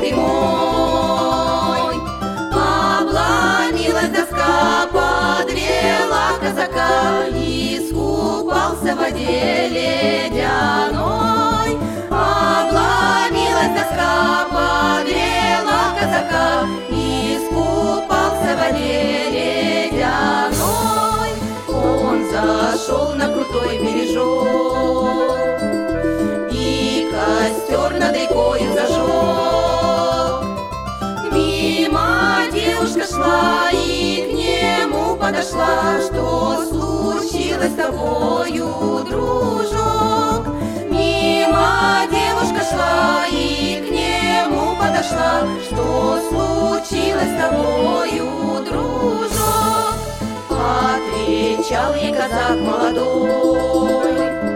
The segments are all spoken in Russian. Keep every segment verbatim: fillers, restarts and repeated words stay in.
прямой. Обломилась доска, подвела казака, искупался в воде ледяной. Обломилась доска, подвела казака, искупался в воде ледяной. Он зашел на крутой бережок и костер над рекою зажег. Мимо девушка шла и к нему подошла: что случилось с тобою, дружок? Мимо девушка шла и к нему подошла: что случилось с тобою, дружок? Отвечал ей казак молодой: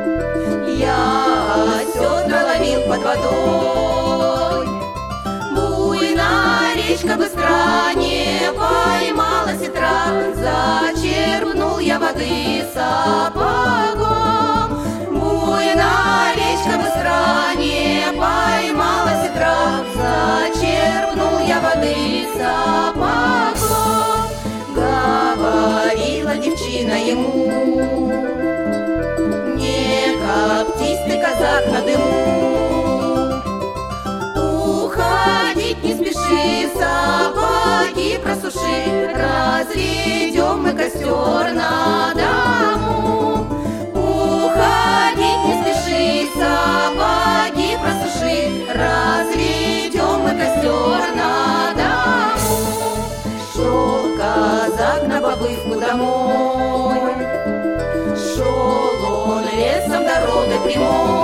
я седла ловил под водой. Буйная речка быстра, не поймала сетра, зачерпнул я воды сапогом. Буйная речка быстра, не поймала сетра, зачерпнул я воды сапогом. Говорила девчина ему: не коптись ты, казак, на дыму. Уходить не спеши, сапоги просуши, разведем мы костер на дому. Уходить не спеши, сапоги просуши, разведем мы костер на дому. Шел казак на побывку домой, шел он лесом дорогой прямой.